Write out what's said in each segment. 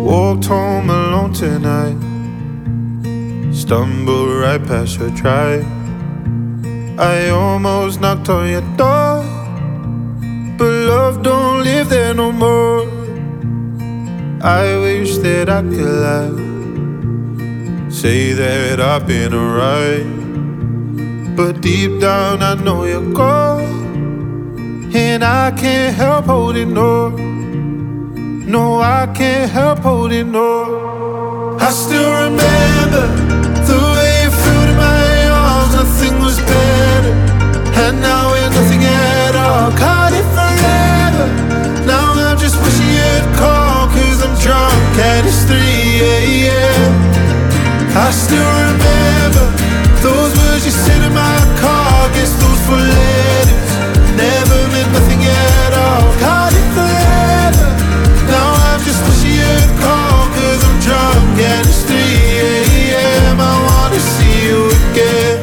Walked home alone tonight, stumbled right past your drive. I almost knocked on your door, but love don't live there no more. I wish that I could lie, say that I've been alright, but deep down I know you're gone, and I can't help holding on. No, I can't help holding on. I still remember the way you flew to my arms. Nothing was better, and now we're nothing at all. Caught it forever. Now I'm just wishing you'd call, 'cause I'm drunk and it's 3 a.m. I still remember those words you said in my car. Guess those 4 letters never meant nothing at all. Caught it forever. Now I'm just wishing you'd call, 'cause I'm drunk and it's 3 a.m. I wanna see you again.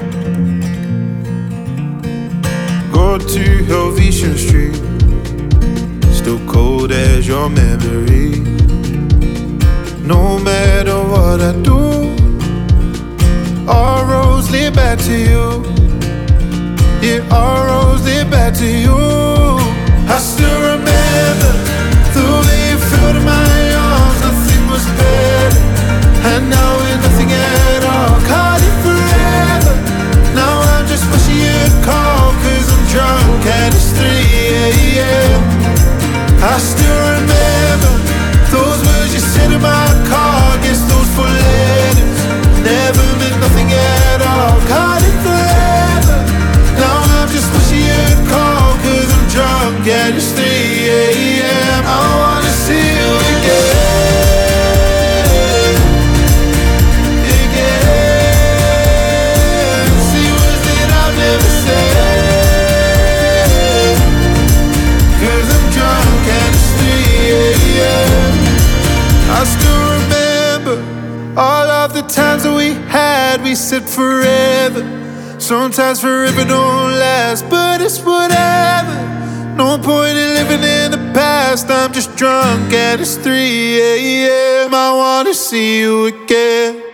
Go to Helvetia Street, still cold as your memory. No matter what I do, all roads lead back to you. Yeah, all roads lead back to you. I still remember the way you flew to my arms. Nothing was better, and now we're nothing at all. Caught it forever. Now I'm just wishing you'd call, 'cause I'm drunk and it's 3 a.m. I still remember those words you said in my car. Guess those 4 letters never meant nothing at all. Caught it forever. Now I'm just wishing you'd call, 'cause I'm drunk and it's 3 a.m. I wanna see you again, again. See words that I've never said, 'cause I'm drunk and it's 3 a.m. I still remember all of the times that we had. We said forever. Sometimes forever don't last, but it's whatever. No point in living in the past. I'm just drunk and it's 3 a.m. I wanna see you again.